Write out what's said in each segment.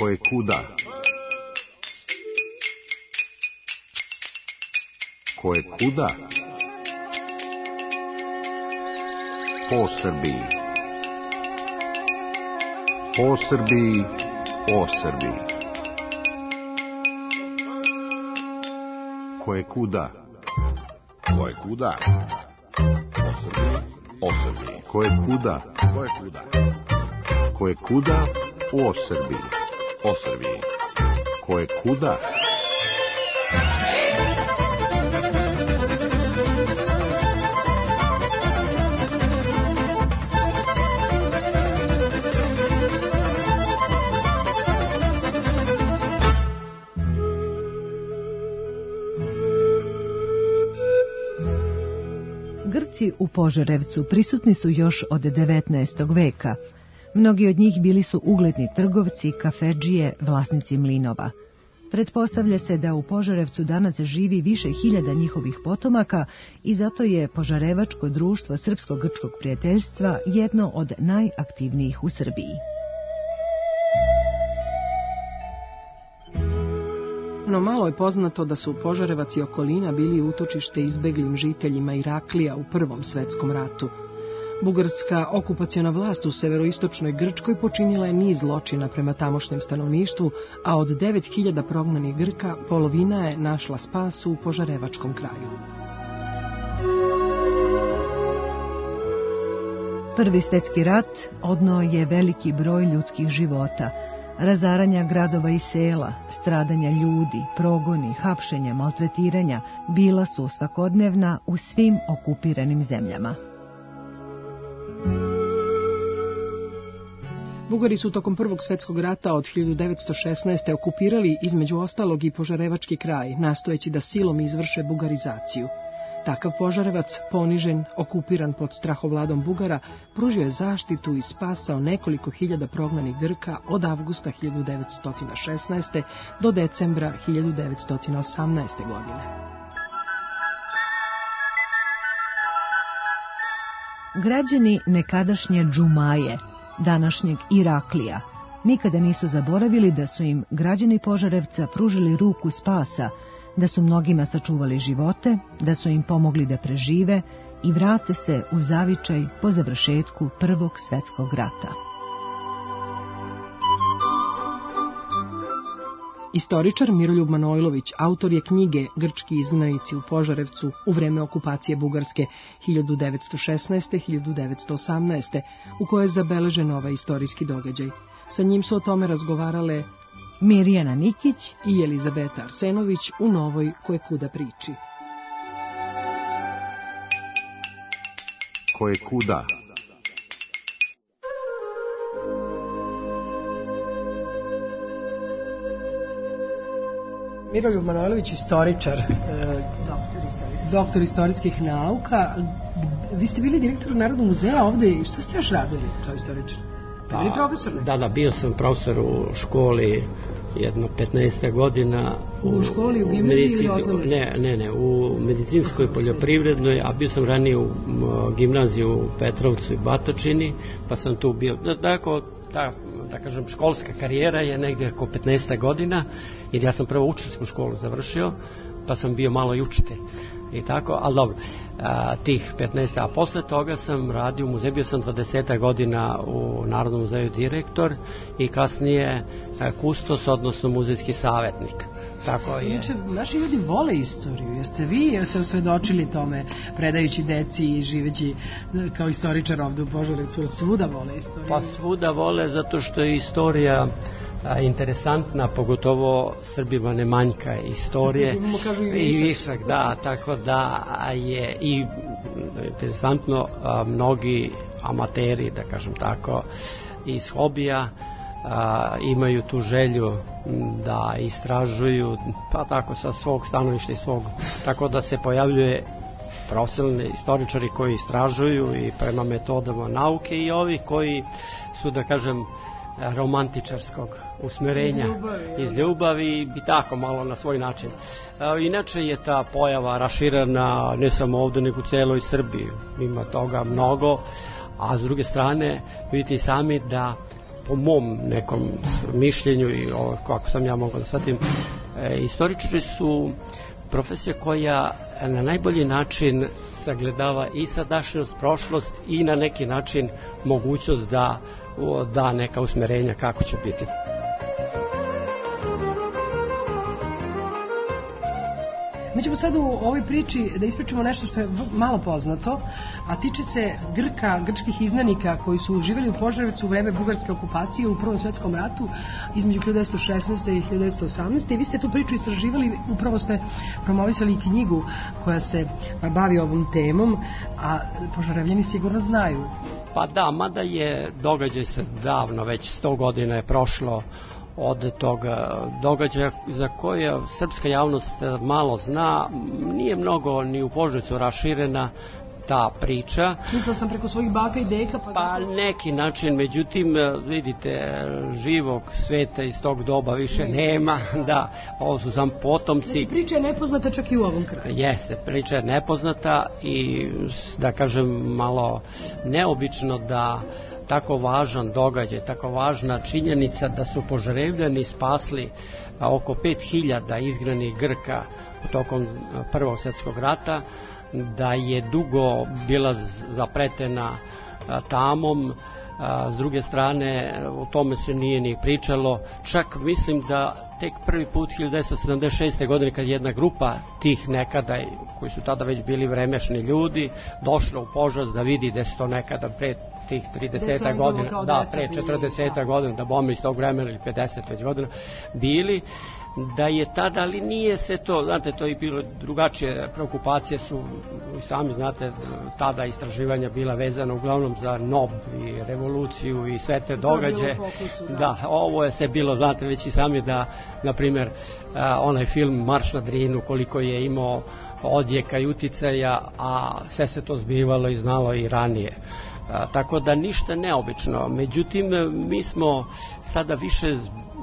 Koje kuda? Koje kuda? Po Srbiji. Po Srbiji, o Srbiji. Koje kuda? Koje kuda? O Srbiji, o Srbiji. Koje kuda? Koje kuda? Koje kuda? O Srbiji. O Srbiji. Koje kuda? Grci u Požarevcu prisutni su još od 19. veka. Mnogi od njih bili su ugledni trgovci, kafedžije, vlasnici mlinova. Pretpostavlja se da u Požarevcu danas živi više hiljada njihovih potomaka i zato je Požarevačko društvo Srpsko-grčkog prijateljstva jedno od najaktivnijih u Srbiji. No malo je poznato da su Požarevac i okolina bili utočište izbeglim žiteljima Iraklija u Prvom svetskom ratu. Bugarska okupaciona vlast u severoistočnoj Grčkoj počinila je niz zločina prema tamošnjem stanovništvu, a od 9000 prognanih Grka polovina je našla spas u Požarevačkom kraju. Prvi svjetski rat odneo je veliki broj ljudskih života. Razaranja gradova i sela, stradanja ljudi, progoni, hapšenja, maltretiranja bila su svakodnevna u svim okupiranim zemljama. Bugari su tokom Prvog svjetskog rata od 1916. okupirali između ostalog i Požarevački kraj, nastojeći da silom izvrše bugarizaciju. Takav Požarevac, ponižen, okupiran pod strahovladom Bugara, pružio je zaštitu i spasao nekoliko hiljada prognanih Grka od avgusta 1916. do decembra 1918. godine. Građani nekadašnje Džumaje, današnjeg Iraklija, nikada nisu zaboravili da su im građani Požarevca pružili ruku spasa, da su mnogima sačuvali živote, da su im pomogli da prežive i vrate se u zavičaj po završetku Prvog svjetskog rata. Istoričar Miroljub Manojlović autor je knjige Grčki izgnanici u Požarevcu u vreme okupacije Bugarske 1916-1918, u kojoj je zabeležen ovaj istorijski događaj. Sa njim su o tome razgovarale Mirjana Nikić i Elizabeta Arsenović u novoj Koje kuda priči. Koje kuda? Miroljub Manojlović, istoričar, doktor istorijskih nauka. Vi ste bili direktor Narodnog muzeja ovde i šta ste još radili kao istoričar? Ste bili profesor? Da, bio sam profesor u školi jedno 15 godina. U školi, u gimnaziji ili osnovnoj? Ne, u medicinskoj poljoprivrednoj, a bio sam ranije u gimnaziju u Petrovcu i Batočini, pa sam tu bio. Da kažem, školska karijera je negdje oko 15 godina, jer ja sam prvo učiteljsku školu završio, pa sam bio malo i učitelj. I tako, ali dobro, tih 15, a posle toga sam radio u muzeju, bio sam 20 godina u Narodnom muzeju direktor i kasnije kustos, odnosno muzejski savjetnik. Tako je. Inače, naši ljudi vole istoriju. Jeste vi se osvedočili tome, predajući deci i živeći kao istoričar ovdje u Požarevcu? Svuda vole istoriju? Pa svuda vole, zato što je istorija interesantna, pogotovo Srbima ne manjka istorije i višak, da, tako da je i interesantno mnogi amateri, da kažem tako, iz hobija imaju tu želju da istražuju, pa tako sa svog stanovišta i svog, tako da se pojavljuje profesionalni istoričari koji istražuju i prema metodama nauke i ovi koji su, da kažem, romantičarskog usmerenja, iz ljubavi i tako malo na svoj način. Inače je ta pojava raširena ne samo ovdje nego u celoj Srbiji, ima toga mnogo, a s druge strane vidite i sami da po mom nekom mišljenju i kako sam ja mogao da shvatim, istoričari su profesija koja na najbolji način sagledava i sadašnjost, prošlost i na neki način mogućnost da neka usmerenja kako će biti. Mi ćemo sad u ovoj priči da ispričamo nešto što je malo poznato, a tiče se grčkih izgnanika koji su živjeli u Požarevcu u vreme bugarske okupacije u Prvom svetskom ratu između 1916. i 1918. I vi ste tu priču istraživali, upravo ste promovisali i knjigu koja se bavi ovom temom, a Požarevljani sigurno znaju. Pa da, mada je događaj se davno, već 100 godina je prošlo od toga događaja za koje srpska javnost malo zna, nije mnogo ni u Požarevcu raširena ta priča. Mislila sam preko svojih baka i deka. Pa neki način, međutim, vidite, živog sveta iz tog doba više nema, da, ovo su sam potomci. Znači, priča je nepoznata čak i u ovom kraju. Jeste, priča je nepoznata i, da kažem, malo neobično da tako važan događaj, tako važna činjenica da su Požarevljani spasli oko 5000 izgnanih Grka tokom Prvog svjetskog rata, da je dugo bila zapretena tamom, s druge strane o tome se nije ni pričalo, čak mislim da tek prvi put 1976. godine kad jedna grupa tih nekada, koji su tada već bili vremešni ljudi, došla u Požarevac da vidi da se to nekada pre tih 30 godina, da, pre 40 godina, da bome iz tog vremena ili 50 već godina bili, da je tada, ali nije se to, znate, to je bilo drugačije, preokupacije su, i sami znate, tada istraživanja bila vezana uglavnom za NOB i revoluciju i sve te događaje. Da, ovo je se bilo, znate, već i sami da, na primjer, onaj film Marš na Drinu, koliko je imao odjeka i uticaja, a sve se to zbivalo i znalo i ranije. Tako da ništa neobično. Međutim, mi smo sada više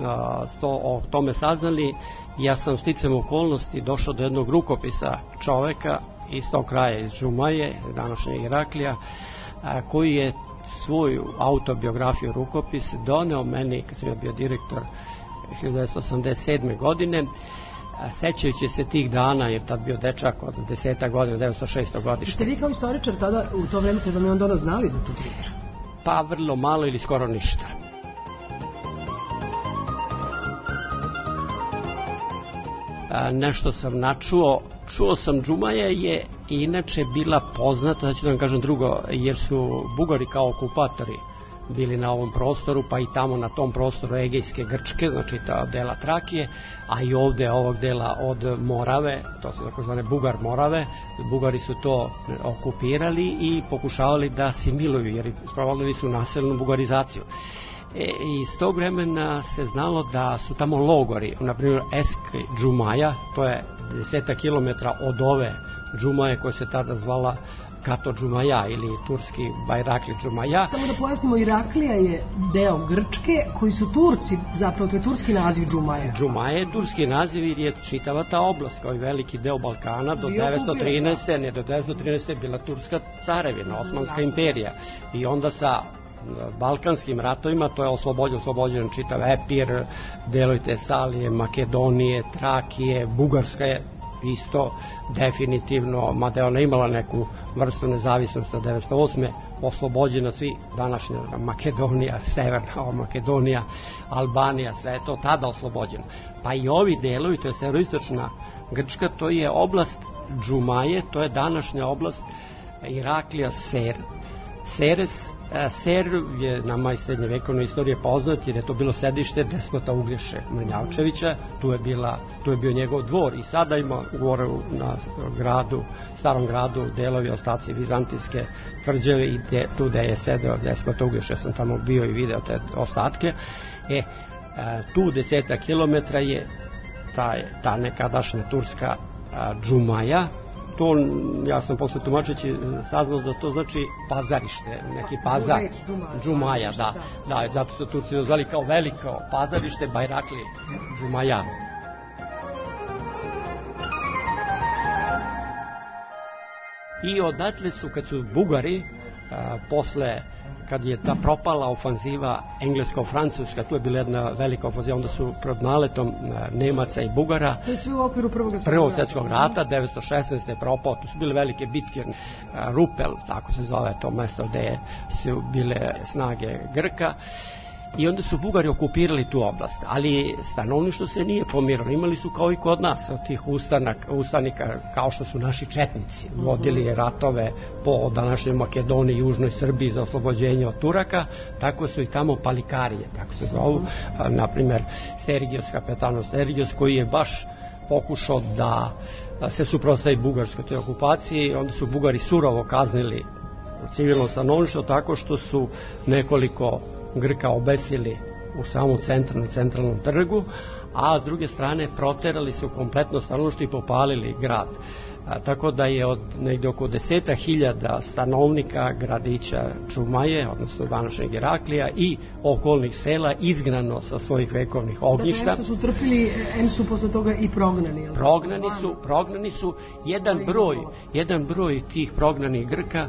o tome saznali. Ja sam sticam okolnosti došao do jednog rukopisa čoveka iz tog kraja, iz Džumaje, današnjeg Iraklija, koji je svoju autobiografiju rukopis doneo meni kad sam ja bio direktor 1987. godine, sećajući se tih dana, jer tad bio dečak od 10 godina, 1906. godište. Ste vi kao istoričar tada u to vreme kada mi on dobro znali za tu priču? Pa vrlo malo ili skoro ništa. Nešto sam načuo. Čuo sam, Džumaja je inače bila poznata, znači da vam kažem drugo, jer su Bugari kao okupatori bili na ovom prostoru, pa i tamo na tom prostoru Egejske Grčke, znači ta dela Trakije, a i ovde ovog dela od Morave, to su takozvane Bugar Morave. Bugari su to okupirali i pokušavali da asimiluju, jer sprovodili su nasilnu bugarizaciju. Iz tog vremena se znalo da su tamo logori, na primjer Eski Džumaja, to je 10 km od ove Džumaje koja se tada zvala Kato Džumaja ili turski Bajrakli Džumaja. Samo da pojasnimo, Iraklija je deo Grčke koji su Turci, zapravo to je turski naziv Džumaja. Džumaja je turski naziv jer je čitava ta oblast kao i veliki deo Balkana do 913. Ne, do 913. je bila Turska carevina, Osmanska imperija. I onda sa Balkanskim ratovima to je oslobođen čitav Epir, deloj Tesalije, Makedonije, Trakije, Bugarska je isto definitivno, mada je ona imala neku vrstu nezavisnosti od 1908. oslobođena svi, današnja Makedonija, Severna Makedonija, Albanija, sve je to tada oslobođeno. Pa i ovi delovi, to je severoistočna Grčka, to je oblast Džumaje, to je današnja oblast Iraklija, Ser je nama iz srednjevekovne istorije poznat jer je to bilo sedište despota Uglješe Mrnjavčevića, tu je bio njegov dvor i sada ima gore na gradu, starom gradu, delovi ostaci vizantijske tvrđave i tu gde je sedeo despota Uglješe, sam tamo bio i video te ostatke. Tu 10 kilometra je ta nekadašnja turska Džumaja. To, ja sam posle tumačeći saznao da to znači pazarište, neki pazar, Džumaja, da, zato su Turci dozvali kao veliko pazarište, Bajrakli Džumaja. I odatle su, kad su Bugari posle kad je ta propala ofanziva englesko-francuska, tu je bila jedna velika ofanziva, onda su pod naletom Nemaca i Bugara, to je sve u okviru Prvog svjetskog rata, 1916. je propao, tu su bile velike bitke, Rupel, tako se zove to mesto gde su bile snage Grka, i onda su Bugari okupirali tu oblast, ali stanovništvo se nije pomirilo. Imali su kao i kod nas od tih ustanika, kao što su naši četnici, vodili ratove po današnjoj Makedoniji i Južnoj Srbiji za oslobođenje od Turaka, tako su i tamo palikarije, tako se zovu, naprimer Sergios, kapetano Sergios, koji je baš pokušao da se suprotstavi bugarskoj toj okupaciji. Onda su Bugari surovo kaznili civilno stanovništvo tako što su nekoliko Grka obesili u samom centralnom trgu, a s druge strane proterali su kompletno stanovništvo i popalili grad. Tako da je od negde oko 10.000 stanovnika gradića Čumaje, odnosno današnjeg Iraklija, i okolnih sela izgnano sa svojih vekovnih ognjišta. Dakle, su trpili, su posle toga i prognani. Prognani su. Jedan broj tih prognanih Grka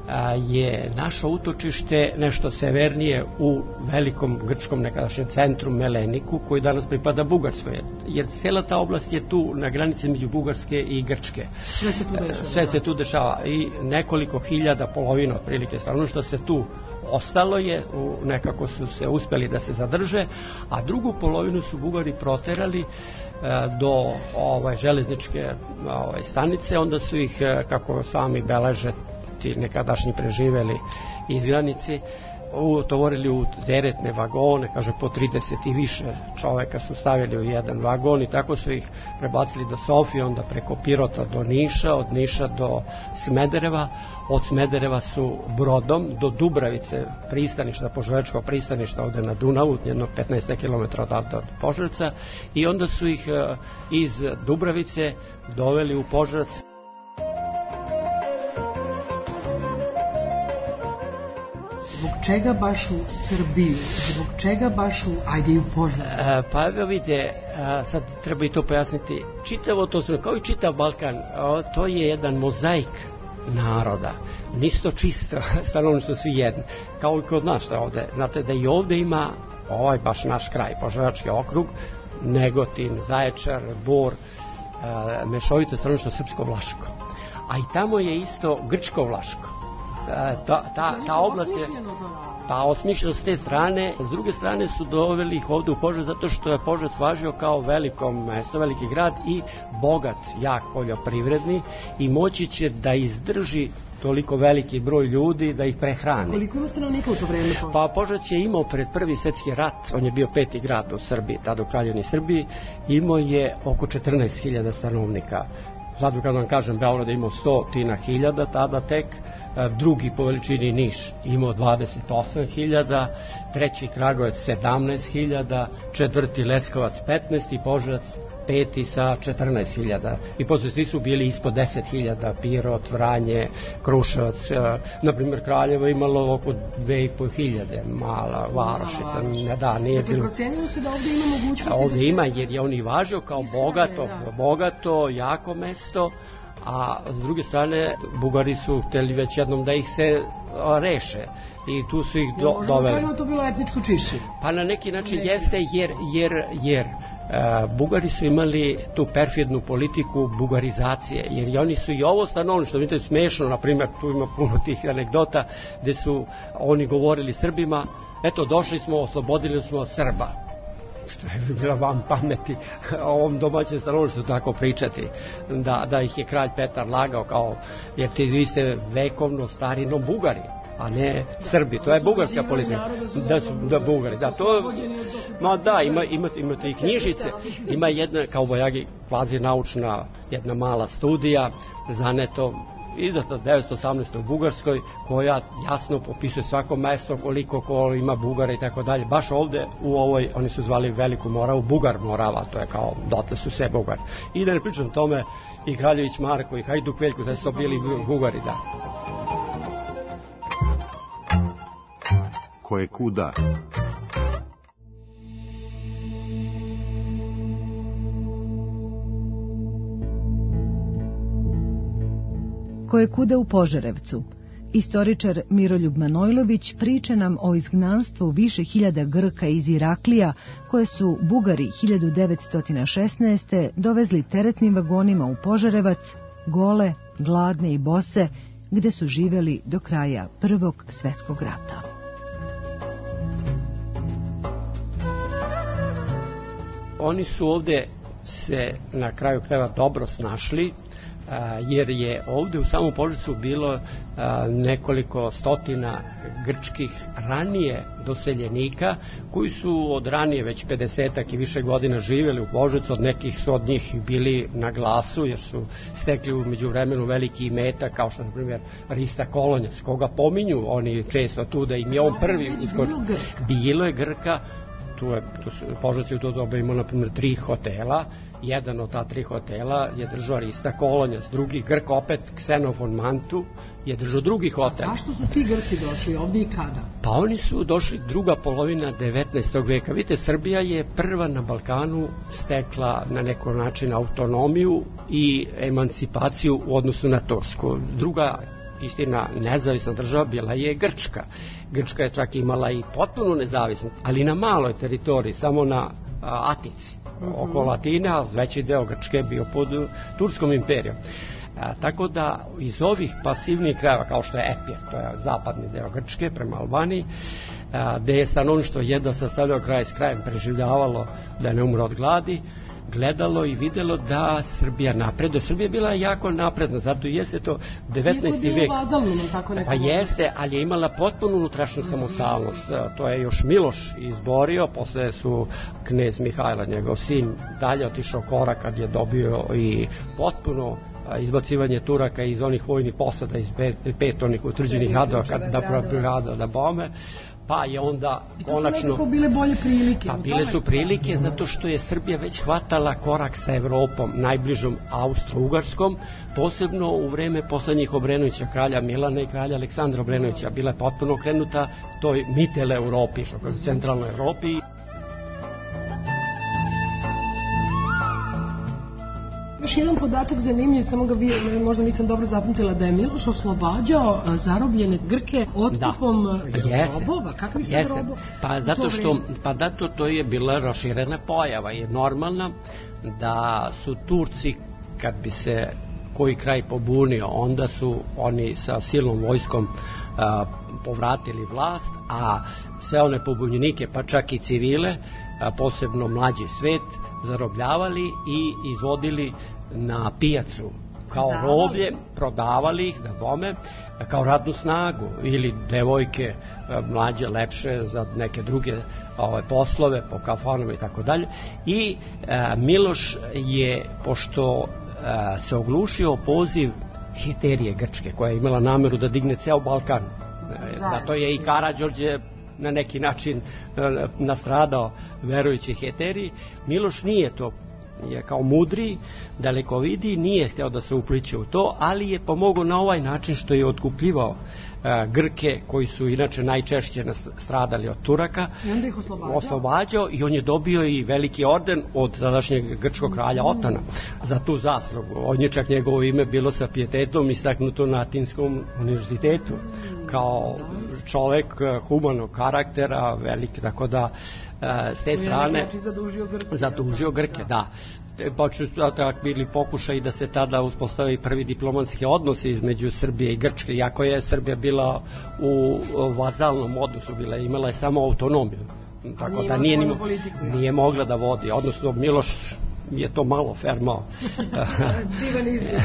je našo utočište nešto severnije u velikom grčkom nekadašnjem centru Meleniku, koji danas pripada Bugarskoj, jer cela ta oblast je tu na granici među Bugarske i Grčke. Sve se tu dešava i nekoliko hiljada, polovina otprilike stanovništva se tu ostalo je, nekako su se uspeli da se zadrže, a drugu polovinu su Bugari proterali do železničke stanice, onda su ih, kako sami beleže ti nekadašnji preživeli izgranici, utovorili u teretne vagone, kaže po 30 i više čoveka su stavili u jedan vagon i tako su ih prebacili do Sofije, onda preko Pirota do Niša, od Niša do Smedereva, od Smedereva su brodom do Dubravice, pristaništa, požarečkog pristaništa ovde na Dunavu, jedno 15 km odavde od Požarevca, i onda su ih iz Dubravice doveli u Požarevac. Zbog čega baš u Srbiju? Zbog čega baš u Požarevac? Pa evo vidite, sad treba i to pojasniti. Čitavo to, kao i čitav Balkan, to je jedan mozaik naroda. Nisu to čisto stanovništvo svi jedni. Kao i kod nas ovde. Znate da i ovde ima baš naš kraj, Požarevački okrug, Negotin, Zaječar, Bor, mešovito stanovništvo srpsko-vlaško. A i tamo je isto grčko-vlaško. Ta oblast je osmišljena s te strane. S druge strane su doveli ih ovde u Požarevac zato što je Požarevac važio kao veliko mesto, veliki grad i bogat, jak poljoprivredni, i moći će da izdrži toliko veliki broj ljudi da ih prehrani. Koliko ima stanovnika u to vreme? Pa Požarevac je imao pred Prvi svjetski rat, on je bio 5. grad u Srbiji, tada u Kraljevini Srbiji, imao je oko 14.000 stanovnika. Sad kad vam kažem, Beograd je imao 100.000 tada tek, drugi po veličini Niš imao 28.000, treći Kragujevac 17.000, četvrti Leskovac 15 i Požarevac 5 sa 14.000. I posle svi su bili ispod 10.000, Pirot, Vranje, Kruševac, na primjer Kraljevo imalo oko 2.500, mala varošica. Dakle, procenilo se da ovde ima mogućnosti? Ovde ima, jer je on i važio kao bogato, jako mesto, a s druge strane Bugari su hteli već jednom da ih se reše i tu su ih doveli. Možemo to bilo etničko čišćenje? Pa na neki način jeste, jer Bugari su imali tu perfidnu politiku bugarizacije, jer i oni su i ovo stanovništvo, vidite, smešno, na primjer, tu ima puno tih anegdota gde su oni govorili Srbima, eto, došli smo, oslobodili smo Srba. Što je bila vam pameti o ovom domaćem stanovništvu tako pričati, da ih je kralj Petar lagao, kao, jer vi ste vekovno starino Bugari, a ne Srbi, to je bugarska politika. Da, Bugari, da, to, ma da, imate i knjižice, ima jedna, kao Bojagi, kvazi naučna, jedna mala studija, zaneto, izdata 1918. u Bugarskoj, koja jasno popisuje svako mesto, koliko ima Bugara i tako dalje. Baš ovde u ovoj, oni su zvali Veliku Moravu, Bugar Morava, to je kao, dotle su sve Bugari. I da ne pričam o tome, i Kraljević Marko, i Hajduk Veljko, da su to bili Bugari, da. Ko je kuda? Ko je kuda u Požarevcu? Istoričar Miroljub Manojlović priča nam o izgnanstvu više hiljada Grka iz Iraklija koje su Bugari 1916. dovezli teretnim vagonima u Požarevac, gole, gladne i bose, gde su živeli do kraja Prvog svetskog rata. Oni su ovde se na kraju krajeva dobro snašli, jer je ovde u samom Požarevcu bilo nekoliko stotina grčkih ranije doseljenika koji su od ranije već 50-ak i više godina živjeli u Požarevcu. Od nekih su od njih bili na glasu jer su stekli u međuvremenu veliki imetak, kao što na primjer Rista Kolonjac, koga pominju oni često tu da im je on prvi uskočio. Bilo je Grka, Požarevcu u to doba imao na primjer 3 hotela. Jedan od ta 3 hotela je držao Rista Kolonjac, drugi Grk, opet Ksenofon Mantu, je držao drugi hotel. Zašto su ti Grci došli ovdje i kada? Pa oni su došli druga polovina 19. veka. Vidite, Srbija je prva na Balkanu stekla na neko način autonomiju i emancipaciju u odnosu na Tursku. Druga, istina, nezavisna država bila je Grčka. Grčka je čak imala i potpunu nezavisnost, ali na maloj teritoriji, samo na Atici. Oko Latine, a veći deo Grčke bio pod Turskom imperijom. Tako da iz ovih pasivnih krajeva, kao što je Epir, to je zapadni deo Grčke prema Albaniji, gde je stanovništvo jedva sastavljao kraj s krajem, preživljavalo da ne umre od gladi, gledalo i videlo da Srbija napreduje. Srbija je bila jako napredna, zato jeste to 19. vek. Pa jeste, ali je imala potpunu unutrašnju samostalnost. To je još Miloš izborio, posle su knez Mihajlo, njegov sin, dalje otišao korak kad je dobio i potpuno izbacivanje Turaka iz onih vojnih posada, iz 5 onih utvrđenih hadova, da propirada da bome. Pa je onda konačno... I to su bile bolje prilike. Pa bile su prilike zato što je Srbija već hvatala korak sa Evropom, najbližom Austro-Ugarskom, posebno u vreme poslednjih Obrenovića, kralja Milana i kralja Aleksandra Obrenovića. Bila je potpuno okrenuta toj Mittel Evropi, što kao u centralnoj Evropi. Još jedan podatak zanimljiv, samo ga vi možda nisam dobro zapamtila, da je Miloš oslobađao zarobljene Grke otkupom robova. Kakvi su robova? Pa zato što, to je bila raširena pojava i normalna da su Turci, kad bi se koji kraj pobunio, onda su oni sa silnom vojskom povratili vlast, a sve one pobunjenike, pa čak i civile, posebno mlađi svet, zarobljavali i izvodili na pijacu kao roblje, prodavali ih na bome kao radnu snagu ili devojke mlađe, lepše za neke druge poslove po kafanama i tako dalje. I Miloš je, pošto se oglušio poziv Heterije Grčke, koja je imala nameru da digne ceo Balkan, zato je i Karađorđe na neki način nastradao verujući Heteriji. Miloš nije to, je kao mudri, dalekovidi, nije hteo da se upliče u to, ali je pomogao na ovaj način što je otkupljivao Grke koji su inače najčešće stradali od Turaka, i onda ih oslobađao i on je dobio i veliki orden od tadašnjeg grčkog kralja Otana za tu zaslugu. On je čak njegovo ime bilo sa pijetetom istaknuto na Atinskom univerzitetu kao čovek humanog karaktera, veliki, tako da s te strane zadužio Grke, da. Počeli su bili pokušaj da se tada uspostavi prvi diplomatski odnos između Srbije i Grčke, iako je Srbija bila u vazalnom odnosu, imala je samo autonomiju, tako da nije mogla da vodi, odnosno Miloš je to malo fermao. Divan izgled.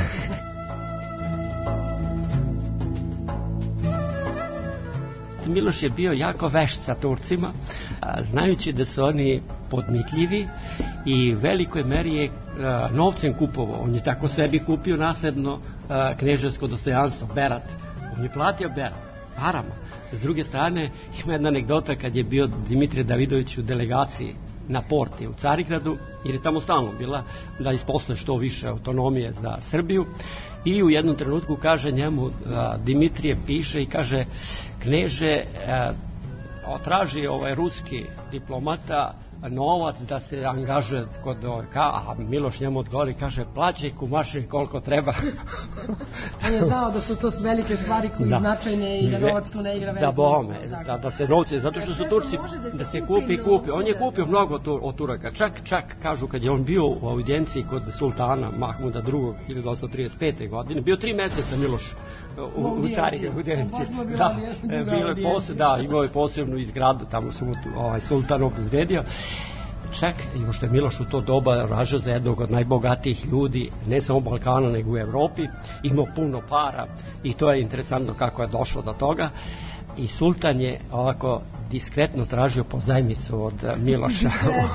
Miloš je bio jako vešt sa Turcima, znajući da su oni podmitljivi i velikoj meri je novcem kupovao. On je tako sebi kupio nasledno kneževsko dostojanstvo, Berat. On je platio Berat, parama. S druge strane, ima jedna anegdota kad je bio Dimitrije Davidović u delegaciji na Porti u Carigradu, jer je tamo stalno bila da isposle što više autonomije za Srbiju, i u jednom trenutku kaže njemu, Dimitrije piše i kaže: kneže, traži ruski diplomata novac da se angažuje kod OVK, a Miloš njemu odgovori, kaže, plaćaj kumaši koliko treba. On je znao da su to velike stvari koje značajne i da novac tu ne igra veliko. Da se novce, zato što su Turci, da se kupi. On je kupio mnogo od Turaka. Čak kažu, kad je on bio u audijenciji kod sultana Mahmuda II. 1835. godine, bio 3 meseca Miloš u carine audijenciji. Imao je posebnu izgradu, tamo su mu sultan obezbedio. Čak, i što je Miloš u to doba ražao za jednog od najbogatijih ljudi, ne samo u Balkanu, nego u Evropi, imao puno para i to je interesantno kako je došlo do toga. I sultan je ovako diskretno tražio pozajmicu od Miloša.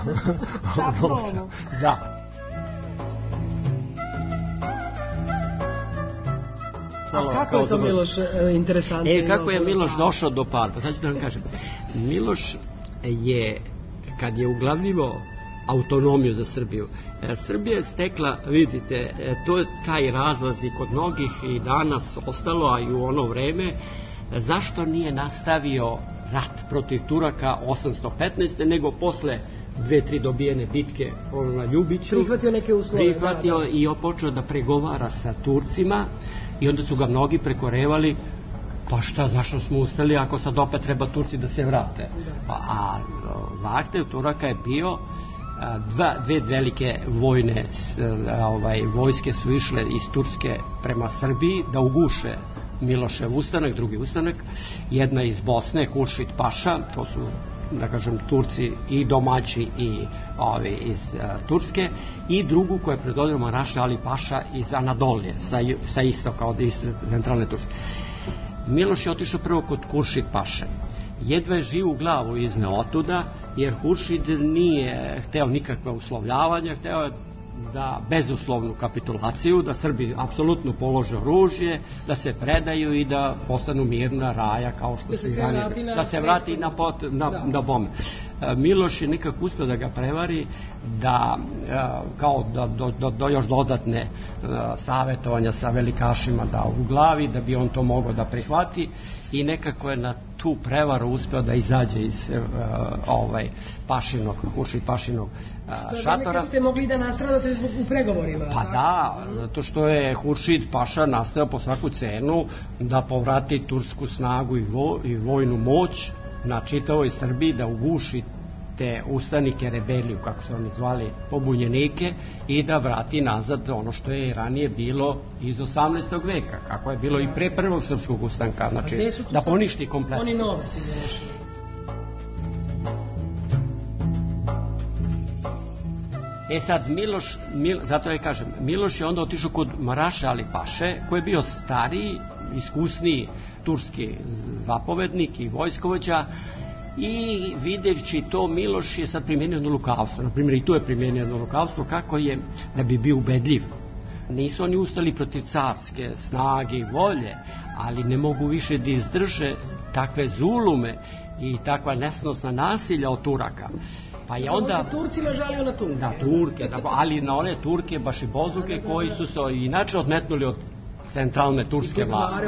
Da. A kako je to Miloš interesantno? Kako je Miloš došao do para? Pa sad ću da vam kažem. Miloš je, kad je uglavljivo autonomiju za Srbiju, Srbija je stekla, vidite, to je taj razlaz i kod mnogih i danas ostalo, a i u ono vreme, zašto nije nastavio rat protiv Turaka 815. nego posle 2-3 dobijene bitke na Ljubiću. Prihvatio neke uslove. I počeo da pregovara sa Turcima i onda su ga mnogi prekorevali, pa šta, zašto smo ustali ako sad opet treba Turci da se vrate. A zahtev Turaka je bio, dve velike vojske su išle iz Turske prema Srbiji da uguše Milošev ustanak, drugi ustanak, jedna iz Bosne, Huršid Paša, to su, da kažem, Turci i domaći i iz Turske, i drugu koja je predvodio Maraša Ali Paša iz Anadolije, sa istoka, od centralne Turske. Miloš je otišao prvo kod Huršid Paše. Jedva je živu glavu izneo otuda, jer Huršid nije hteo nikakva uslovljavanja, hteo je da bezuslovnu kapitulaciju, da Srbi apsolutno polože oružje, da se predaju i da postanu mirna raja, kao što da se vrati na bome. Miloš je nekako uspio da ga prevari, da kao do još dodatne savetovanja sa velikašima da u glavi, da bi on to mogao da prihvati, i nekako je na tu prevaru uspeo da izađe iz Huršid Pašinog šatora. Kad ste mogli da nastradate u pregovorima? Pa da, zato što je Huršid Paša nastao po svaku cenu da povrati tursku snagu i vojnu moć na čitavoj Srbiji, da uguši te ustanike, rebeliju, kako se oni zvali, pobunjenike, i da vrati nazad ono što je ranije bilo iz 18. veka, kako je bilo i pre prvog srpskog ustanka, znači da poništi kompletno. Oni novci, sad Miloš, zato ja kažem, Miloš je onda otišao kod Maraša Ali Paše, koji je bio stariji, iskusniji turski zapovednik i vojskovođa, i videći to, Miloš je sad primenio jedno lukavstvo, na primjer i tu je primenio jedno lukavstvo, kako je, da bi bio ubedljiv. Nisu oni ustali protiv carske snage i volje, ali ne mogu više da izdrže takve zulume i takva nesnosna nasilja od Turaka. Pa je onda Turcima žalio na Turke. Na Turke, ali na one Turke baš i bozuke koji su se inače odmetnuli od centralne turske vlasti.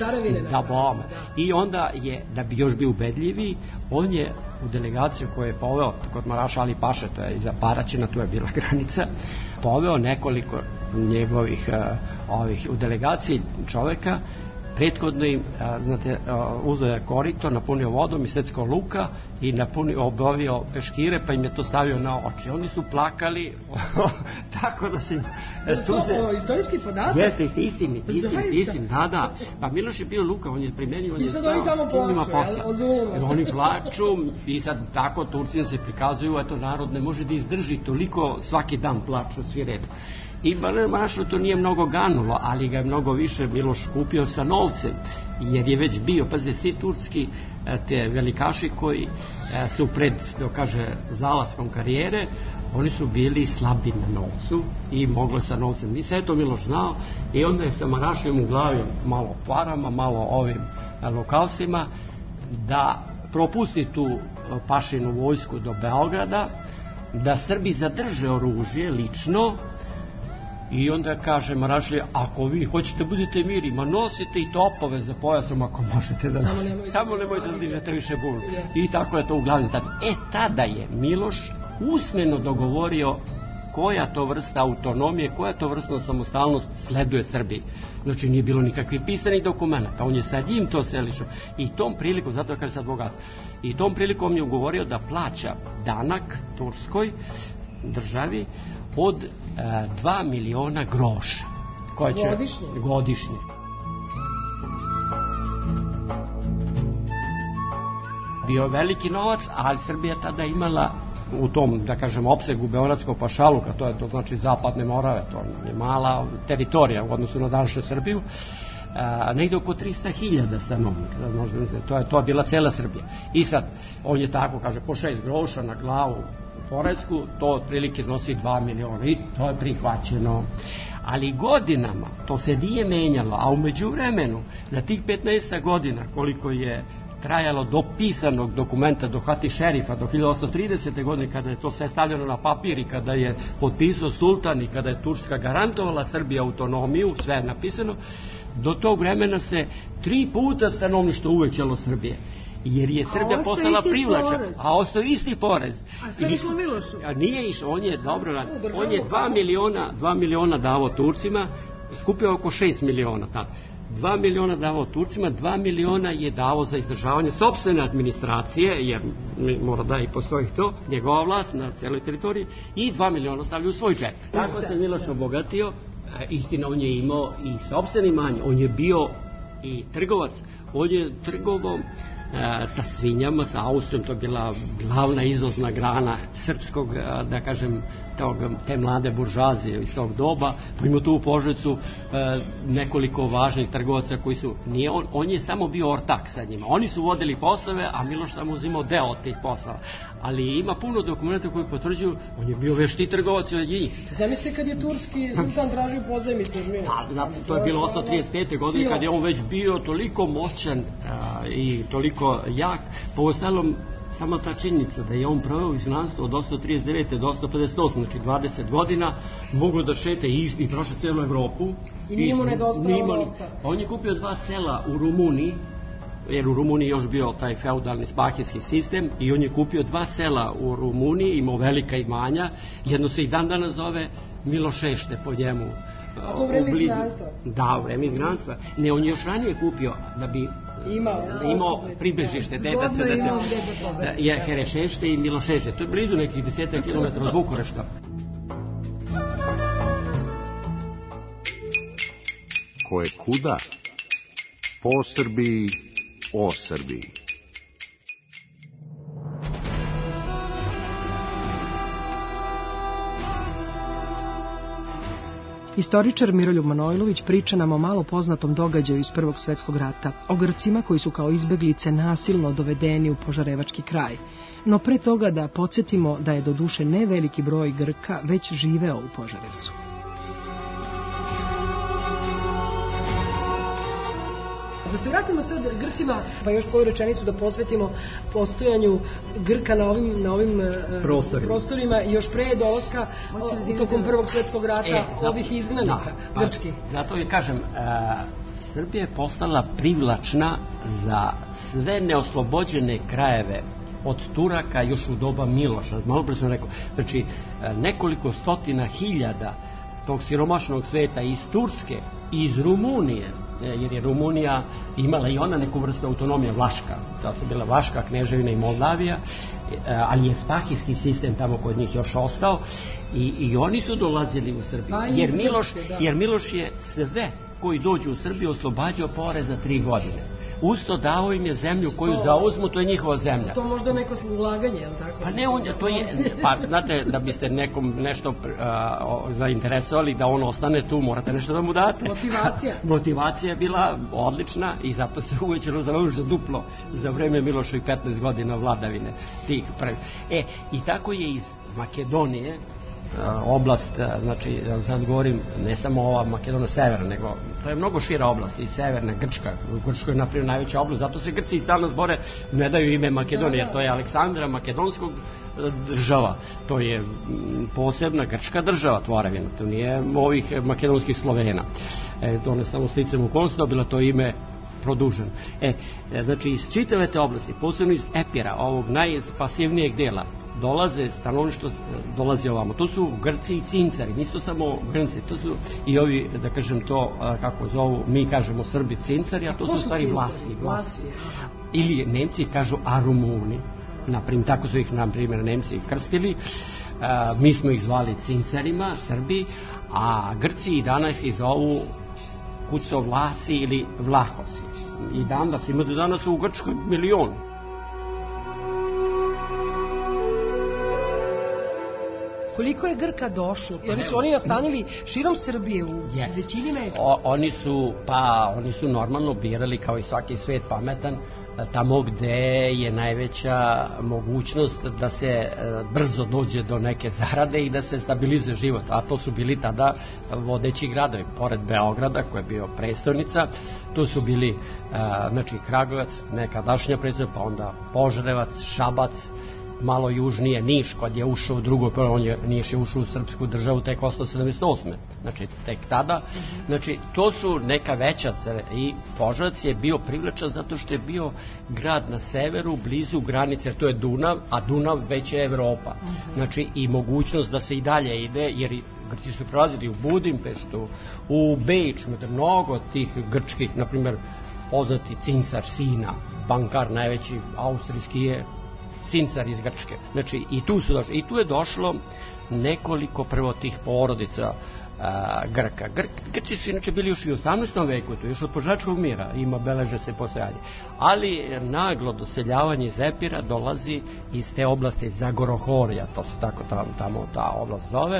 I onda je, da bi još bio ubedljivi, on je u delegaciju koju je poveo kod Maraša Ali Paše, to je iza Paraćina, tu je bila granica, poveo nekoliko njegovih u delegaciji čoveka. Prethodno im, uzeo je korito, napunio vodom i secko luka i obavio peškire, pa im je to stavio na oči. Oni su plakali tako da se im suze... To istorijski podatak? Jeste, istim, da. Pa Miloš je bio luka, on je primenio... I sad oni tamo plaču, Oni plaču i sad tako Turci se prikazuju, eto, narod ne može da izdrži toliko, svaki dan plaču, svi redom. I Marašu to nije mnogo ganulo, ali ga je mnogo više Miloš kupio sa novcem, jer je već bio, pazite, svi turski te velikaši koji su pred, da kaže, zalaskom karijere, oni su bili slabi na novcu i moglo sa novcem. I sve to Miloš znao, i onda je sa Marašem u glavi malo parama, malo ovim lukavstvima, da propusti tu Pašinu vojsku do Beograda, da Srbi zadrže oružje lično. I onda kaže Marašlije, ako vi hoćete budete miri, ma nosite i topove za pojasom ako možete da nosite. Samo nemojte da dižete više bunu. I tako je to uglavnom tako. Tada je Miloš usmeno dogovorio koja to vrsta autonomije, koja to vrsta samostalnost sleduje Srbiji. Znači nije bilo nikakvih pisanih dokumenta, on je sa njim to selišao i tom prilikom, zato kaže sad bogatstvo, i tom prilikom je ugovorio da plaća danak Turskoj državi od 2 miliona groša. Godišnje. Bio veliki novac, ali Srbija tada imala u tom, da kažem, opsegu Beogradskog pašaluka, to znači zapadne Morave, to je mala teritorija u odnosu na današnju Srbiju, negde oko 300.000 stanovnika, to je bila cela Srbija. I sad, on je tako, kaže, po 6 groša na glavu poresku, to otprilike iznosi 2 miliona i to je prihvaćeno. Ali godinama to se nije menjalo, a umeđu vremenu, na tih 15 godina koliko je trajalo do pisanog dokumenta, do hati šerifa, do 1830. godine, kada je to sve stavljeno na papir i kada je potpisao sultan i kada je Turska garantovala Srbiji autonomiju, sve je napisano, do tog vremena se 3 puta stanovništvo uvećalo Srbije. Jer je Srbija postala privlačna, a ostao isti porez. A sve išlo Milošu? Nije išlo, on je 2 miliona davao Turcima, skupio oko 6 miliona tada. 2 miliona davao Turcima, 2 miliona je davao za izdržavanje sopstvene administracije, jer mora da i postoji to, njegova vlast na celoj teritoriji, i 2 miliona stavlja u svoj džep. Tako se Miloš obogatio, istina, on je imao i sopstveni imanje, on je bio i trgovac, on je trgovao sa svinjama, sa Austrijom, to je bila glavna izvozna grana srpskog, da kažem, te mlade buržazije iz tog doba. Imao tu u Požarevcu nekoliko važnih trgovaca koji su, on je samo bio ortak sa njima, oni su vodili poslove, a Miloš samo uzimao deo od tih poslova, ali ima puno dokumenta koji potvrđuju, on je bio vešti trgovac od njih. Zamislite kad je turski sultan tražio pozajmicu od Miloša. To je bilo 835. godine kad je on već bio toliko moćan i toliko jak. Po ostalom, samo ta činjenica da je on proveo izgnanstvo od 839. do 858. znači 20 godina, mogu da šete i prošle celu Evropu. I nije mu nedostalo novca. On je kupio 2 sela u Rumuniji, jer u Rumuniji još bio taj feudalni spahijski sistem, i on je kupio 2 sela u Rumuniji, imao velika imanja, jedno se i dan danas zove Milošešte po njemu. A to u vreme izgnanstva? Da, u vreme izgnanstva. Ne, on je još ranije kupio da bi imao pribežište, je Herešešte i Milošešte. To je blizu nekih 10 km od Bukurešta. Ko je kuda? Po Srbiji, o Srbiji. Istoričar Miroljub Manojlović priča nam o malo poznatom događaju iz Prvog svetskog rata, o Grcima koji su kao izbeglice nasilno dovedeni u Požarevački kraj. No pre toga da podsjetimo da je doduše ne veliki broj Grka već živeo u Požarevcu. Da se vratimo sad Grcima, pa još koju rečenicu da posvetimo postojanju Grka na ovim prostorima još pre dolaska tokom Prvog svetskog rata ovih izgnanika grčkih. Zato je, kažem, Srbija je postala privlačna za sve neoslobođene krajeve od Turaka još u doba Miloša. Malo pre sam rekao, znači nekoliko stotina hiljada tog siromašnog sveta iz Turske i iz Rumunije, jer je Rumunija imala i ona neku vrstu autonomije, Vlaška, to su bila Vlaška, Kneževina i Moldavija, ali je spahijski sistem tamo kod njih još ostao, i oni su dolazili u Srbiju, jer Miloš je sve koji dođu u Srbiju oslobađao porez za 3 godine. Usto dao im je zemlju koju zauzmu, to je njihova zemlja. To možda neko ulaganje, je li tako? Pa ne, to je, pa znate, da biste nekom nešto zainteresovali da on ostane tu, morate nešto da mu date. Motivacija je bila odlična i zato se uvećalo za duplo za vreme Milošovih 15 godina vladavine tih prvih. I tako je iz Makedonije oblast, znači sad govorim ne samo ova Makedonija severna, nego to je mnogo šira oblast, i severna Grčka. U Grčkoj je napravljena najveća oblast, zato se Grci stalno zbore, ne daju ime Makedonija, jer to je Aleksandra makedonskog država, to je posebna grčka država tvorevina, to nije ovih makedonskih Slovena, to ne samo sticam okolnosti dobila to ime produženo. Znači iz čitave te oblasti, posebno iz Epira, ovog najpasivnijeg dela, dolaze, stanovništvo dolazi ovamo. To su Grci i Cincari, nisu samo Grci, to su i ovi, da kažem to, kako zovu, mi kažemo Srbi Cincari, a to su stari Vlasi. Ili Nemci kažu Arumuni, naprimjer, tako su ih, naprimjer, Nemci krstili, mi smo ih zvali Cincarima, Srbi, a Grci i danas ih zovu Kucovlasi ili Vlahosi. I danas, ima danas u Grčkoj milion. Koliko je Grka došlo? Jer su oni nastanili širom Srbije u većini mesta. Oni su normalno birali, kao i svaki svet pametan, tamo gde je najveća mogućnost da se brzo dođe do neke zarade i da se stabilizuje život. A to su bili tada vodeći gradovi, pored Beograda, koja je bio prestolnica. Tu su bili, znači, Kragujevac, nekadašnja prestonica, pa onda Požarevac, Šabac, malo južnije Niš, kad je ušao u drugo, Niš je ušao u srpsku državu tek 878. Znači, tek tada. Znači, to su neka veća, i Požarevac je bio privlačan zato što je bio grad na severu, blizu granice, jer to je Dunav, a Dunav već je Evropa. Znači, i mogućnost da se i dalje ide, jer Grci su prelazili u Budimpeštu, u Beč, mnogo tih grčkih, na primjer, poznati Cincar Sina, bankar najveći austrijski je Cincar iz Grčke. Znači, i tu su došli. I tu je došlo nekoliko prvo tih porodica Grka. Grci su inače bili još i u 18. veku, to je još od Požarečkog mira, beleže se postojanje. Ali naglo doseljavanje iz Epira dolazi iz te oblasti Zagorohorja, to se tako tamo ta oblast zove,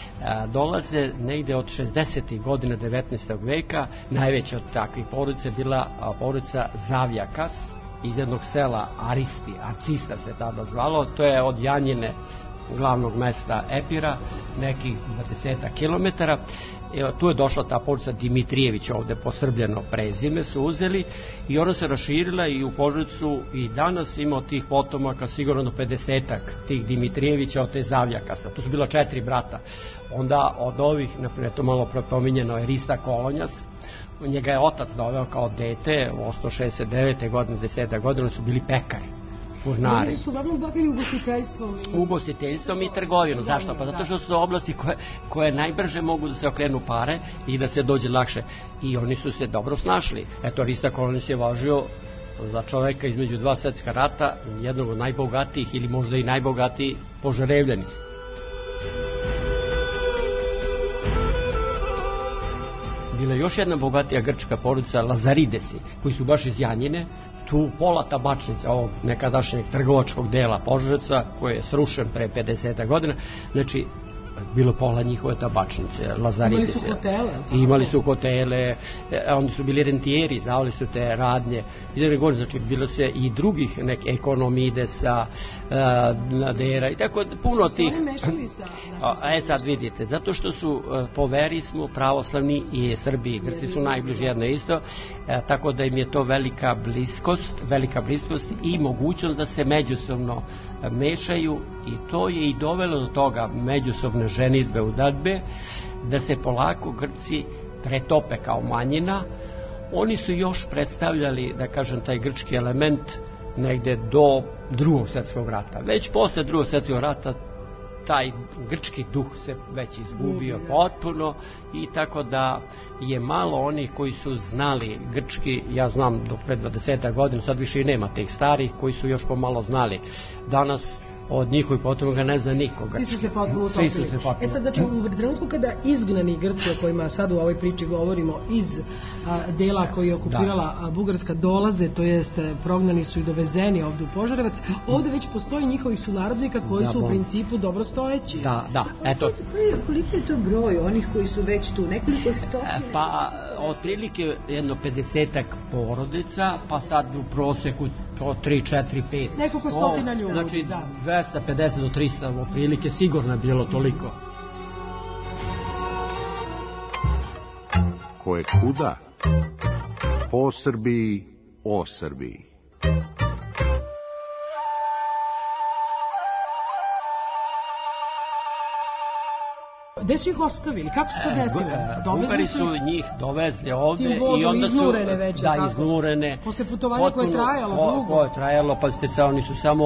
dolaze negde od 60. godina 19. veka. Najveća od takvih porodica bila porodica Zavjakas, iz jednog sela Aristi, Arcista se tada zvalo, to je od Janjine, glavnog mesta Epira, nekih 20 kilometara. Tu je došla ta porodica Dimitrijević, ovde posrbljeno prezime su uzeli, i ona se raširila i u Požarevcu i danas ima od tih potomaka sigurno 50-ak tih Dimitrijevića od te Zavjakasa. Tu su bila 4 brata. Onda od ovih, naprimjer, to malo pominjeno je Rista Kolonjas, njega je otac doveo kao dete, 869. godine, 10. godine, su bili pekari, furnari. Oni su uglavnom bavili ugostiteljstvom i trgovinu. Zašto? Pa zato što su oblasti koje najbrže mogu da se okrenu pare i da se dođe lakše. I oni su se dobro snašli. Eto, Rista Kolonjas je važio za čoveka između 2 svetska rata, jednog od najbogatijih ili možda i najbogatiji Požarevljanih. Bila je još jedna bogatija grčka porodica Lazaridesi, koji su baš iz Janjine, tu pola tabačnice ovog nekadašnjeg trgovačkog dela Požarevca, koji je srušen pre 50 godina, znači bilo pola njihove tabačnice, Lazaridesi. Imali su hotele, oni su bili rentijeri, znali su te radnje. Znači, bilo se i drugih neke Ekonomidesa, Nadera i tako puno tih. Sad vidite, zato što su po veri smo pravoslavni i Srbi i Grci su najbliži jedno isto, tako da im je to velika bliskost i mogućnost da se međusobno mešaju, i to je i dovelo do toga međusobne ženidbe u dadbe, da se polako Grci pretope kao manjina. Oni su još predstavljali, da kažem, taj grčki element negde do Drugog svjetskog rata. Već posle Drugog svjetskog rata taj grčki duh se već izgubio potpuno, i tako da je malo onih koji su znali grčki. Ja znam do pre 20 godina, sad više i nema tih starih koji su još pomalo znali. Danas od njihovih potomaka ne zna nikoga. Svi su se potpuno utopili. Sad, znači, u trenutku kada izgnani Grci, o kojima sad u ovoj priči govorimo, iz dela koji je okupirala Bugarska, dolaze, to jest prognani su i dovezeni ovde u Požarevac, ovde već postoji njihovih sunarodnika koji su u principu dobrostojeći. Da, eto. Koliko je to broj onih koji su već tu? Nekoliko stotina? Pa, otprilike jedno 50-ak porodica, pa sad u proseku 3, 4, 5. Nekoliko stotina ljudi. Znači, 250 do 300 otprilike sigurno je bilo toliko. Ko je kuda? Po Srbiji, o Srbiji. Gde su ih ostavili? Kako se to desilo? Bugari su njih dovezli ovde i onda su iznurene već. Iznurene. Posle putovanja koje je trajalo dugo. Koje je trajalo, pa ste se, oni su samo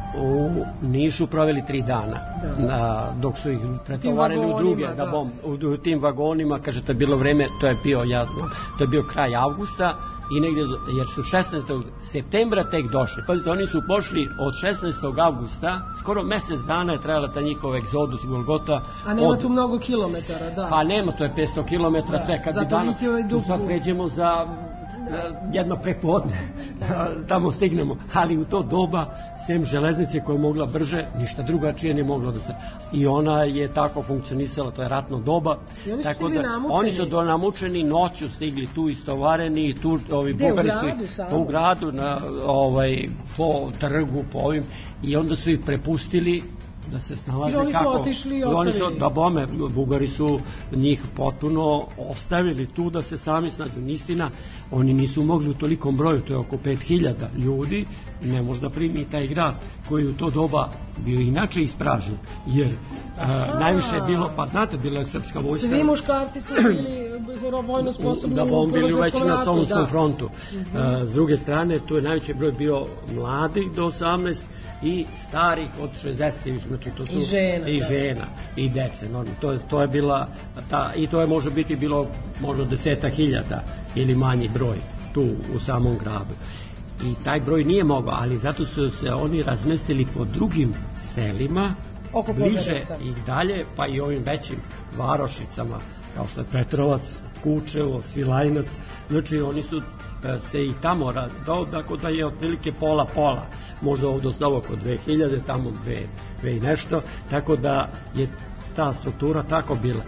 u Nišu proveli 3 dana, dok su ih pretovarili u druge, u tim vagonima, kaže, to je bilo vreme, to je bio kraj avgusta, i negdje, jer su 16. septembra tek došli. Pazite, oni su pošli od 16. avgusta, skoro mesec dana je trajala ta njihova egzodus Golgota. A nema tu mnogo kilometara, da. Pa nema, to je 500 kilometara, sve kad bi danas, sad pređemo za jedno prepodne, tamo stignemo, ali u to doba, sem železnice koja je mogla brže, ništa drugačije nije moglo da se... I ona je tako funkcionisala, to je ratno doba. I oni tako da, oni su namučeni, noću stigli tu istovareni, tu ovi Bugari su u gradu, po trgu, po ovim, i onda su ih prepustili da se snalaze kako. I oni su otišli i ostavili. Da bome, Bugari su njih potpuno ostavili tu da se sami snađu. Istina, oni nisu mogli u tolikom broju, to je oko 5000 ljudi, ne može da primi taj grad koji u to doba bio inače ispražen, jer najviše je bilo, pa znate, bila je srpska vojska. Svi muškarci su bili vojno sposobni da bombili već na Solunskom frontu. S druge strane, tu je najveći broj bio mladih do 18 i starih od 60, znači to su i žena i dece, to je bila i to je može biti bilo možda 10.000 ili manji broj tu u samom gradu. I taj broj nije mogao, ali zato su se oni razmestili po drugim selima, bliže ih dalje, pa i ovim većim varošicama, kao što je Petrovac, Kučevo, Svilajnac, znači oni su se i tamo radao, tako da je otprilike pola, možda ovdje ostalo oko 2000, tamo 2 i nešto, tako da je ta struktura tako bila.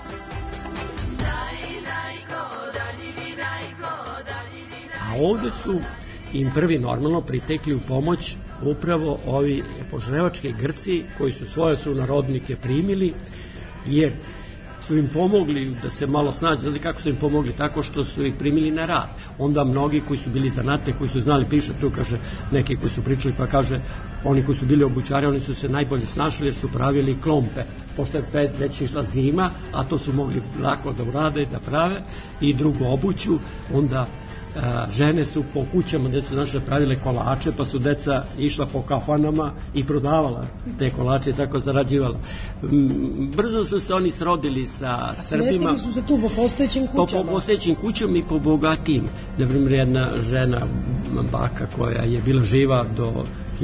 A ovdje su im prvi normalno pritekli u pomoć upravo ovi požarevački Grci koji su svoje sunarodnike primili, jer su im pomogli da se malo snađe. Znate kako su im pomogli? Tako što su ih primili na rad. Onda mnogi koji su bili zanate, koji su znali pišati, tu kaže neki koji su pričali, pa kaže oni koji su bili obućari, oni su se najbolje snašli jer su pravili klompe, pošto je već išla zima, a to su mogli lako da urade, da prave i drugu obuću. Onda žene su po kućama gde su naše pravile kolače, pa su deca išla po kafanama i prodavala te kolače i tako zarađivala. Brzo su se oni srodili sa Srbima. Su se tu po postojećim kućama. Po postojećim kućama i po bogatijim. Na primjer, jedna žena, baka koja je bila živa do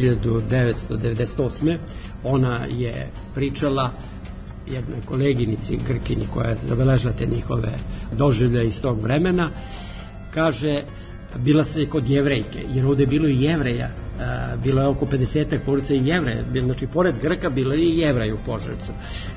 1998. Ona je pričala jednoj koleginici Grkinji koja je zabeležila te njihove doživlje iz tog vremena. Kaže, bila se kod Jevrejke, jer ovdje je bilo i Jevreja, bilo je oko 50 porodica i Jevreja, znači pored Grka bilo je i Jevrej u Požarevcu,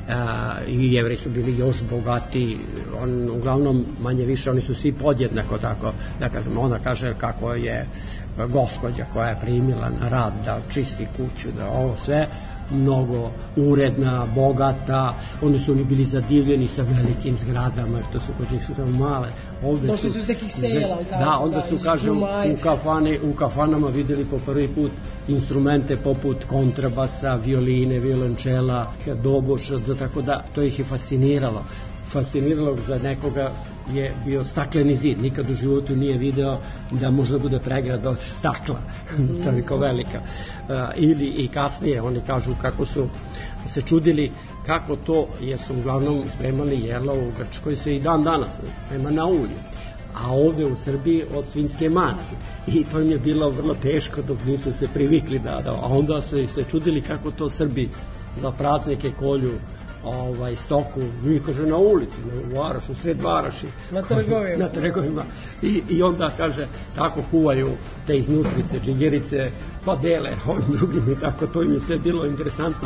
i Jevreji su bili još bogati, uglavnom manje više oni su svi podjednako, tako da kažem. Ona kaže kako je gospođa koja je primila na rad da čisti kuću, da ovo sve, mnogo uredna, bogata, oni su bili zadivljeni sa velikim zgradama, jer to su kod njih su tamo male. Došli su iz nekih sela. Da, onda su, kažem, u kafanama vidjeli po prvi put instrumente poput kontrabasa, violine, violončela, doboša, tako da to ih je fasciniralo. Fasciniralo za nekoga je bio stakleni zid, nikad u životu nije video da može da bude pregrada od stakla, toliko velika. Ili i kasnije oni kažu kako su se čudili kako to, jer su uglavnom spremali jelo u Grčkoj se i dan danas sprema na ulju, a ovdje u Srbiji od svinjske masti, i to im je bilo vrlo teško dok nisu se privikli a onda su se čudili kako to Srbi za praznike kolju stoku, mi kaže na ulici, u Varošu, sred Varoši, na trgovima. I onda kaže, tako kuvaju te iznutrice, džigerice, pa dele ovim drugim i tako, to im je sve bilo interesantno.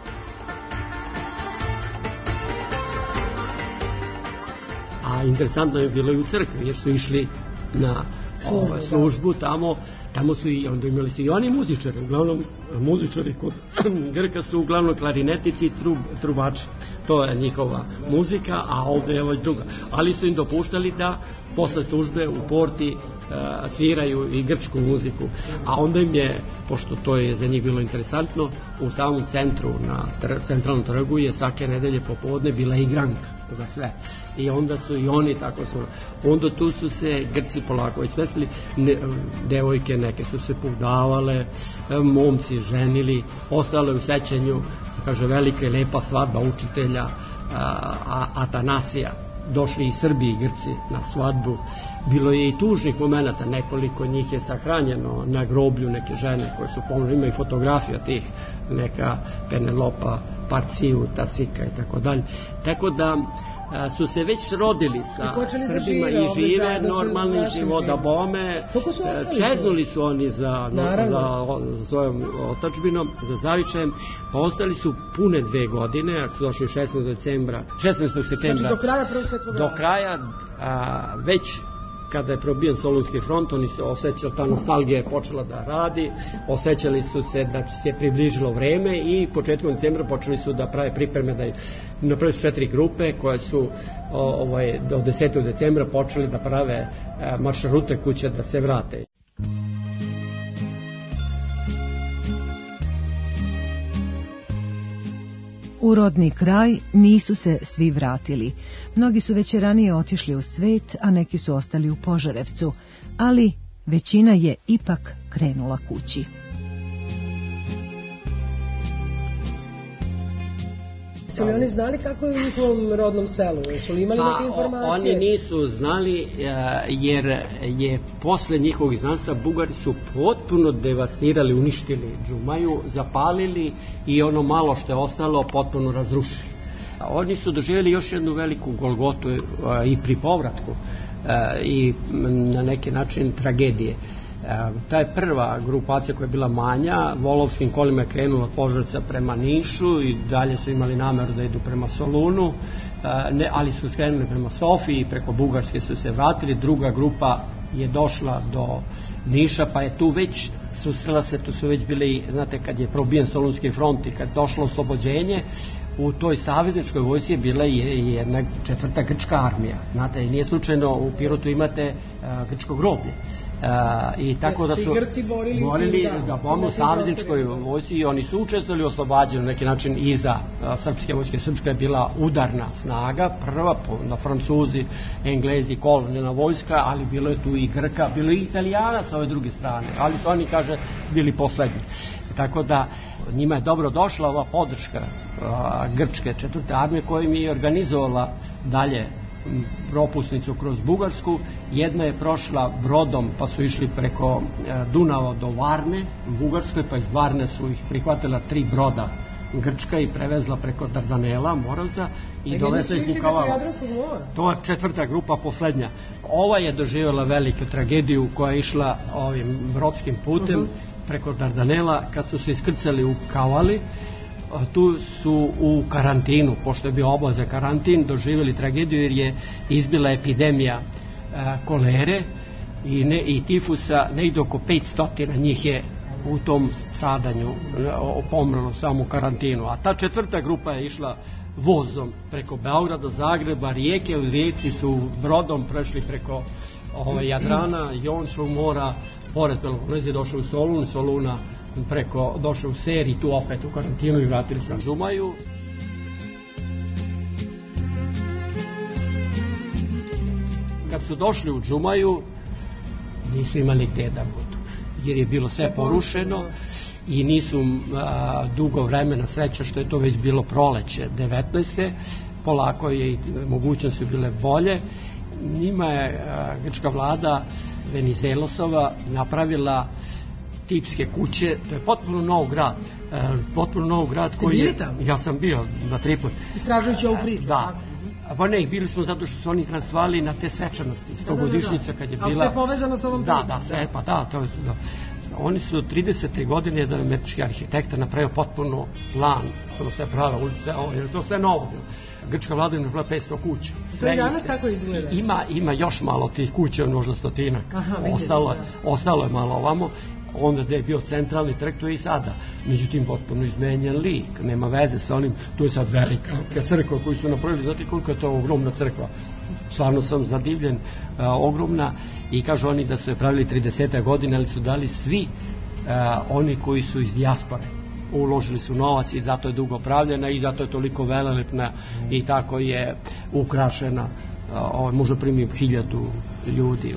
A interesantno je bilo i u crkvi, jer su išli na službu tamo su i onda imali su i oni muzičari, uglavnom muzičari kod Grka su uglavnom klarinetici i trubači, to je njihova muzika, a ovdje je ovo druga, ali su im dopuštali da posle službe u porti sviraju i grčku muziku, a onda im je, pošto to je za njih bilo interesantno, u samom centru na centralnom trgu je svake nedelje popodne bila igranka. za sve. I onda su i oni tako su. Onda tu su se Grci polako ismestili, devojke neke su se podavale, momci ženili, ostalo je u sećanju, kaže, velika i lepa svadba učitelja Atanasija. Došli i Srbi i Grci na svadbu. Bilo je i tužnih momenata, nekoliko njih je sahranjeno na groblju, neke žene koje su pomrle, ima i fotografija tih, neka Penelopa, Parciju, Tasika i tako dalje. Tako da su se već rodili sa Srbima i žive normalni život da bome. Čeznuli su oni za svojom otadžbinom, za zavičajem, pa ostali su pune 2 godine, ako su došli 16. septembra. Do kraja, već kada je probijen Solunski front, oni se osjećali, ta nostalgija je počela da radi, osjećali su se da se približilo vreme i početkom decembra počeli su da prave pripreme, da napravili su 4 grupe koje su do 10. decembra počeli da prave maršrute kuće da se vrate. U rodni kraj nisu se svi vratili. Mnogi su već ranije otišli u svet, a neki su ostali u Požarevcu, ali većina je ipak krenula kući. Su li oni znali kako je u njihovom rodnom selu? Su li imali neke informacije? Oni nisu znali, jer je posle njihovog izgnanstva Bugari su potpuno devastirali, uništili Džumaju, zapalili i ono malo što je ostalo potpuno razrušili. Oni su doživjeli još jednu veliku golgotu i pri povratku i na neki način tragedije. Ta je prva grupacija koja je bila manja, volovskim kolima je krenula od Požarevca prema Nišu i dalje su imali nameru da idu prema Solunu, ali su skrenuli prema Sofiji i preko Bugarske su se vratili. Druga grupa je došla do Niša, pa je tu već susrela se, tu su već bili, znate, kad je probijen Solunski front i kad došlo oslobođenje, u toj savezničkoj vojsci je bila jedna 4. grčka armija. Znate, nije slučajno u Pirotu imate grčko groblje. I tako da su borili da pomogu savezničkoj vojsci i oni su učestvovali u oslobađanju na neki način i za srpske vojske. Srpska je bila udarna snaga, prva na Francuzi, Englezi, kolonijalna vojska, ali bilo je tu i Grka, bilo je i Italijana sa ove druge strane, ali su oni, kaže, bili poslednji. Tako da njima je dobro došla ova podrška Grčke 4. armije koja im je organizovala dalje propusnicu kroz Bugarsku. Jedna je prošla brodom, pa su išli preko Dunava do Varne u Bugarskoj, pa iz Varne su ih prihvatila 3 broda Grčka i prevezla preko Dardanela, Moravza i dovezla ih u Kavala. To je 4. grupa, poslednja. Ova je doživjela veliku tragediju koja je išla ovim brodskim putem preko Dardanela. Kad su se iskrcali u Kavali, tu su u karantinu, pošto je bio obavezan karantin, doživjeli tragediju jer je izbila epidemija kolere i tifusa. Negdje oko 500 njih je u tom stradanju pomrlo samo u karantinu. A ta 4. grupa je išla vozom preko Beograda, Zagreba, Rijeke. U Rijeci su brodom prešli preko Jadrana, Jonskog mora, pored Peloponeza, došli u Solun, Soluna preko, došli u Ser i tu opet u karantinu i vratili se na Džumaju. Kad su došli u Džumaju, nisu imali gde da budu, jer je bilo sve porušeno i nisu dugo vremena, sreća što je to već bilo proleće 19. Polako je i mogućnosti bile bolje. Njima je grčka vlada Venizelosova napravila tipske kuće. To je potpuno nov grad. Ste bili tamo? Ja sam bio na 3 puta. Istražujući ovu priču? Da. Pa ne, bili smo zato što su oni transvali na te svečanosti, 100-godišnjica kad je bila. Ali sve povezano s ovom pričom? Da, sve, pa da, to je. Oni su 30. godine jedan američki arhitekta napravio potpuno plan, što sve prava ulice, jer to sve novo bilo. Grčka vlada je napravila 500 kuća. To je danas tako izgleda? Ima još malo tih kuća, možda 100-ak. Ostalo je malo ovamo. Onda gde je bio centralni trg, to je i sada. Međutim, potpuno izmenjen lik, nema veze sa onim, tu je sad velika crkva koju su napravili, znate koliko je to ogromna crkva. Stvarno sam zadivljen, ogromna, i kažu oni da su je pravili 30 godina, ali su dali svi oni koji su iz dijaspore. uložili su novac i zato je dugo pravljena i zato je toliko velelepna i tako je ukrašena. Možda primi 1000 ljudi.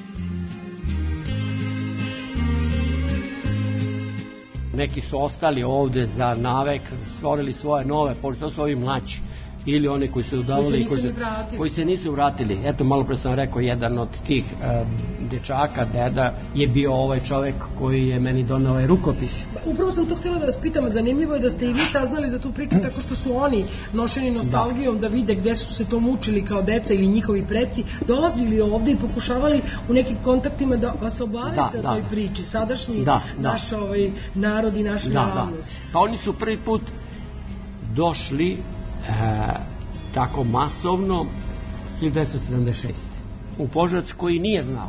Neki su ostali ovde za navek, stvorili svoje nove, to su ovi mlađi. Ili oni koji su udavali koji se nisu vratili. Eto, malo pre sam rekao, jedan od tih dečaka, deda, je bio ovaj čovek koji je meni donao ovaj rukopis. Upravo sam to htjela da vas pitam, zanimljivo je da ste i vi saznali za tu priču tako što su oni nošeni nostalgijom da vide gde su se to mučili kao deca ili njihovi preci, dolazili ovde i pokušavali u nekim kontaktima da vas obaveste o toj priči, sadašnji naš narod i naša javnost. Pa oni su prvi put došli tako masovno 1976. u Požarevac koji nije znao.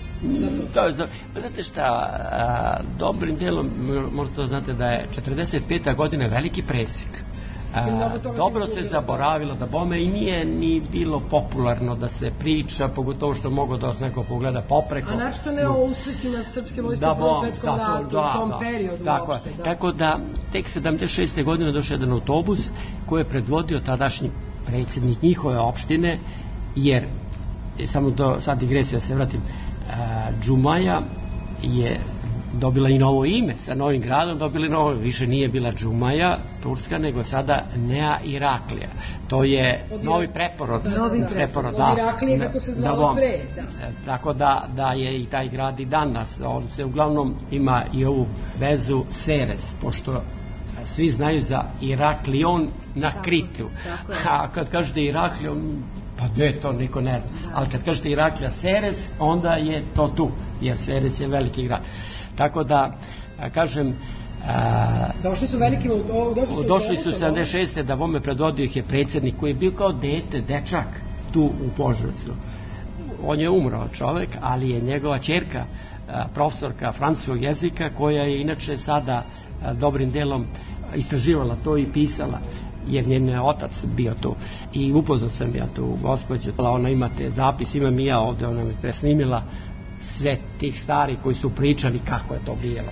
Znate šta, dobrim delom možete da znate da je 45. godina veliki presik. Dobro se zaboravilo da bome i nije ni bilo popularno da se priča, pogotovo što mogu da vas neko pogleda popreko. A našto ne o uspesima srpske vojske u Prvom svetskom ratu u tom periodu uopšte. Tako da tek 76. godine došao jedan autobus koji je predvodio tadašnji predsjednik njihove opštine, jer samo to sad digresija se vratim, Džumaja je dobila i novo ime, sa novim gradom dobili novo, više nije bila Džumaja turska, nego sada Nea Iraklija. To je novi preporod. Iraklije kako se zvalo pre. Tako da je i taj grad i danas. On se uglavnom ima i ovu vezu Seres, pošto svi znaju za Iraklion na Kritu. A kad kažete Iraklion, pa gde to niko ne zna. Ali kad kažete Iraklija Seres, onda je to tu, jer Seres je veliki grad. Tako da, kažem, došli su veliki, došli su 76. da vome predvodio ih je predsjednik koji je bio kao dečak tu u Požarevcu. On je umro čovek, ali je njegova ćerka, profesorka francuskog jezika, koja je inače sada dobrim delom istraživala to i pisala, jer njen otac bio tu. I upoznao sam ja tu gospođu, ona ima te zapis, imam i ja ovde, ona mi presnimila sve tih stari koji su pričali kako je to bilo.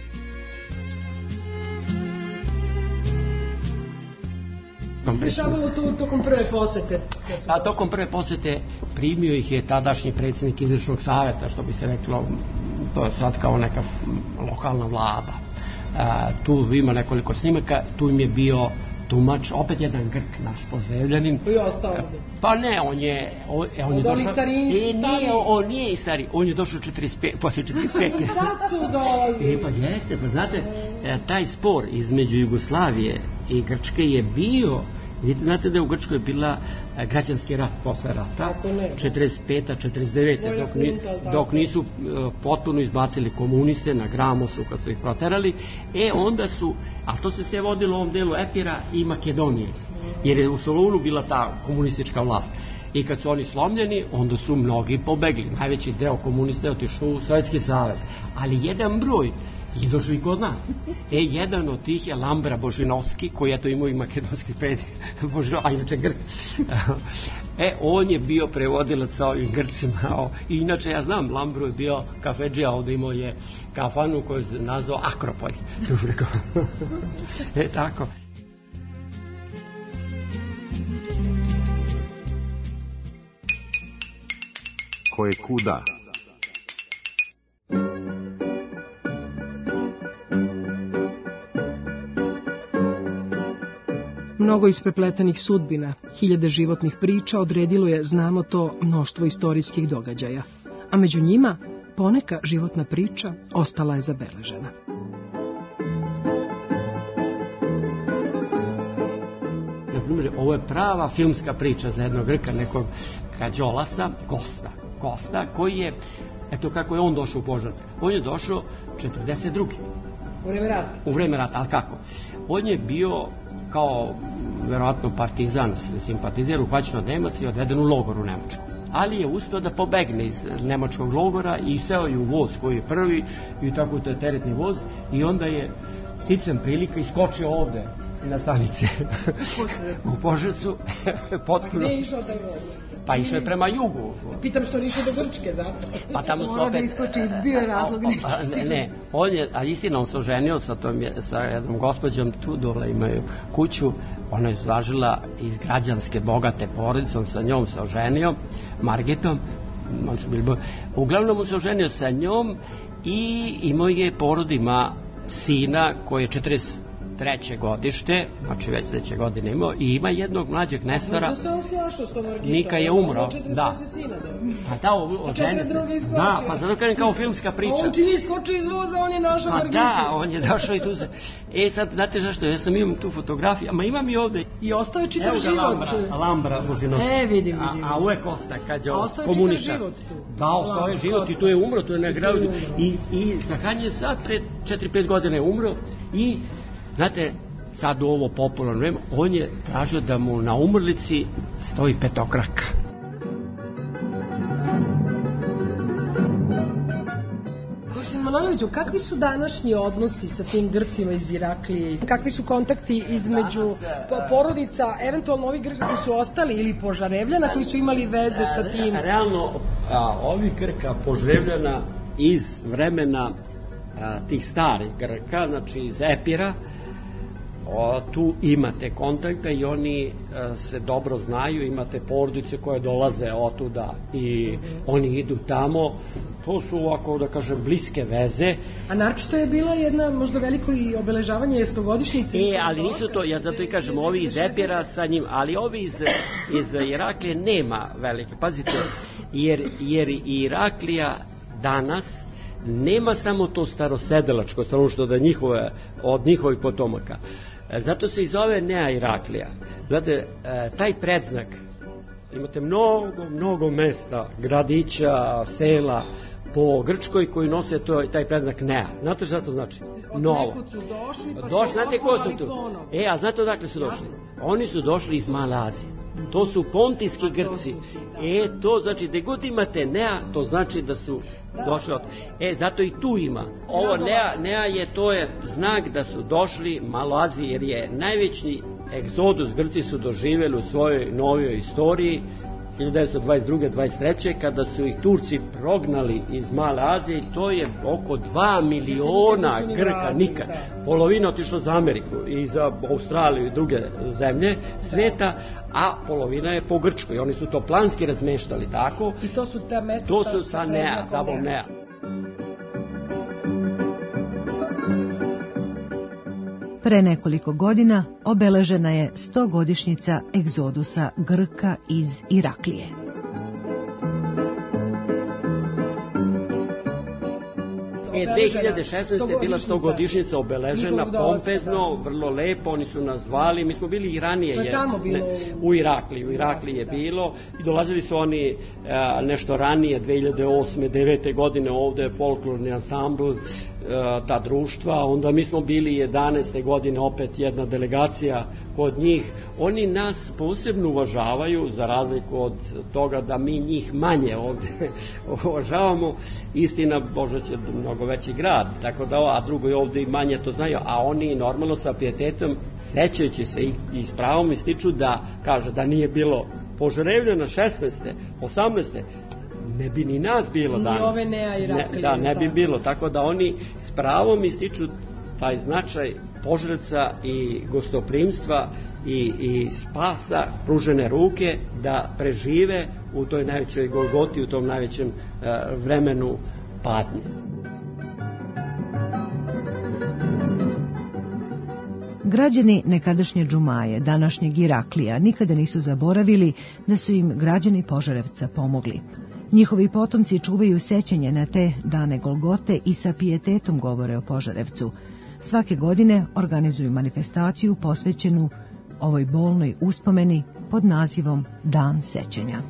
Dešavalo to tokom prve posete? Pa tokom prve posete primio ih je tadašnji predsjednik izvršnog savjeta, što bi se reklo, to je sad kao neka lokalna vlada. Tu ima nekoliko snimaka, tu im je bio tumač, opet jedan Grk, naš Požarevljanin. Koji je ostao ovdje? Pa ne, on je došao... On nije i stariji, on je došao posle 45. Kad su dolazili? Pa jeste, pa znate, taj spor između Jugoslavije i Grčke je bio, znate da je u Grčkoj bila građanski rat posle rata, 45. 49. dok nisu potpuno izbacili komuniste na Gramosu kad su ih proterali, onda su, a to se sve vodilo u ovom delu Epira i Makedonije, jer je u Solunu bila ta komunistička vlast. I kad su oni slomljeni, onda su mnogi pobegli. Najveći deo komunista je otišao u Sovjetski savez. Ali jedan broj je došao i kod nas. Jedan od tih je Lambra Božinovski, koji je to imao i makedonski prednik, a inače Grk. On je bio prevodilac sa ovim Grcima. I inače, ja znam, Lambro je bio kafedžija, ovdje imao je kafanu koju se nazvao Akropolj. Tako. Ko je kuda? Mnogo isprepletanih sudbina, hiljade životnih priča odredilo je, znamo to, mnoštvo istorijskih događaja. A među njima poneka životna priča ostala je zabeležena. Naprimjer, ovo je prava filmska priča za jednog Grka, nekog Kađolasa, Kosta, koji je, eto kako je on došao u Požarevac. On je došao 42. U vreme rata, ali kako? On je bio kao, verovatno, partizan, simpatizer, uhvaćen od Nemaca i odveden u logor u Nemačku. Ali je uspio da pobegne iz nemačkog logora i seo je u voz koji je prvi i tako to je teretni voz i onda je sticam prilika iskočio ovde na stanice u Požarevcu. A gde je išao taj voz? Pa išao je prema jugu. Pitam što niše do Grčke, zato. Pa tamo su opet... opet... da iskoči, bio je razlog neki. Ne, on je, ali istina, on se oženio sa jednom gospođom, tu dole imaju kuću, ona je zvažila iz građanske, bogate porodice, on sa njom se oženio, Margitom, uglavnom on se oženio sa njom i imao je porodima sina koji je 43. godište, znači već sledeće godine imao, i ima jednog mlađeg nestora. Možda se on slašao s tom Margitom. Nika je umro, da. Pa da, oženio se. Da, pa zato kažem kao filmska priča. A on čini skoči iz voza, on je našao Margitu. Pa da, on je došao i tu se... Sad, znate zašto, ja sam imam tu fotografiju, a imam i ovde. I ostao je čitav život. Lambra Božinovski. Vidim. A uvek osta, kad je komuniša. Da, ostao je život i tu je umro, tu je na gradu. I sahranjen sad, pred 4-5 godina je umro i, znate, sad u ovo popularno vreme, on je tražio da mu na umrlici stoji petokraka. Manojloviću, kakvi su današnji odnosi sa tim Grcima iz Iraklije? Kakvi su kontakti između porodica, eventualno ovih Grka koji su ostali ili Požarevljana koji su imali veze sa tim? Realno, ovih Grka, Požarevljana iz vremena tih starih Grka, znači iz Epira, tu imate kontakta i oni se dobro znaju, imate porodice koje dolaze otuda i oni idu tamo. To su ovako, da kažem, bliske veze. A naročito je bila jedna možda veliko i obeležavanje 100-godišnjice. Ali nisu to, ja zato i kažem, ovi iz Epira sa njim, ali ovi iz Iraklije nema velike. Pazite, jer Iraklija danas nema samo to starosedelačko stanovništvo od njihovih potomaka. Zato se i zove Nea Iraklija. Znate, taj predznak, imate mnogo mesta, gradića, sela po Grčkoj koji nose taj predznak Nea. Znate šta to znači? Novo. Od nekud su došli, pa su znate ko su tu? A znate odakle su došli? Oni su došli iz Male Azije. To su pontijski Grci. To znači, gde god imate Nea, to znači da su došli od... zato i tu ima. Ovo Nea to je znak da su došli Maloaziji, jer je najveći egzodus Grci su doživjeli u svojoj novijoj istoriji 1922-23. kada su ih Turci prognali iz Male Azije i to je oko 2 miliona Grka nikad. Polovina otišla za Ameriku i za Australiju i druge zemlje sveta, a polovina je po Grčkoj. Oni su to planski razmeštali tako. I to su ta mesta sa Nea, Dabom Nea. Pre nekoliko godina obeležena je 100-godišnjica egzodusa Grka iz Iraklije. E, 2016. je bila 100-godišnjica obeležena pompezno, vrlo lepo, oni su nas zvali, mi smo bili i ranije u Irakliji je bilo i dolazili su oni nešto ranije, 2008. 9. godine ovde folklorni ansambl, ta društva, onda mi smo bili 11. godine opet jedna delegacija kod njih. Oni nas posebno uvažavaju, za razliku od toga da mi njih manje ovde uvažavamo. Istina, Božać je mnogo veći grad, tako da, a drugo je ovde i manje to znaju, a oni normalno sa pijetetom, sećajući se i s pravom ističu da kaže da nije bilo Požarevljana 16. 18. ne bi ni nas bilo danas. Ne bi bilo, tako da oni s pravom ističu taj značaj Požarevca i gostoprimstva i spasa, pružene ruke da prežive u toj najvećoj Golgoti, u tom najvećem vremenu patnje. Građani nekadašnje Džumaje, današnjeg Iraklija, nikada nisu zaboravili da su im građani Požarevca pomogli. Njihovi potomci čuvaju sećanje na te dane Golgote i sa pijetetom govore o Požarevcu. Svake godine organizuju manifestaciju posvećenu ovoj bolnoj uspomeni pod nazivom Dan sećanja.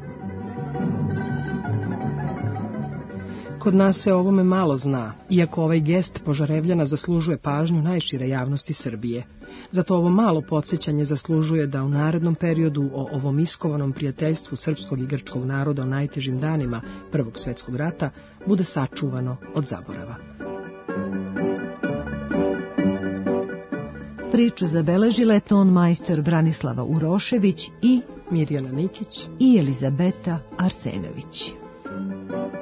Kod nas se o ovome malo zna, iako ovaj gest Požarevljana zaslužuje pažnju najšire javnosti Srbije. Zato ovo malo podsjećanje zaslužuje da u narednom periodu o ovom iskovanom prijateljstvu srpskog i grčkog naroda u najtežim danima Prvog svetskog rata bude sačuvano od zaborava. Priču zabeležile ton majstor Branislava Urošević i Mirjana Nikić i Elizabeta Arsenović.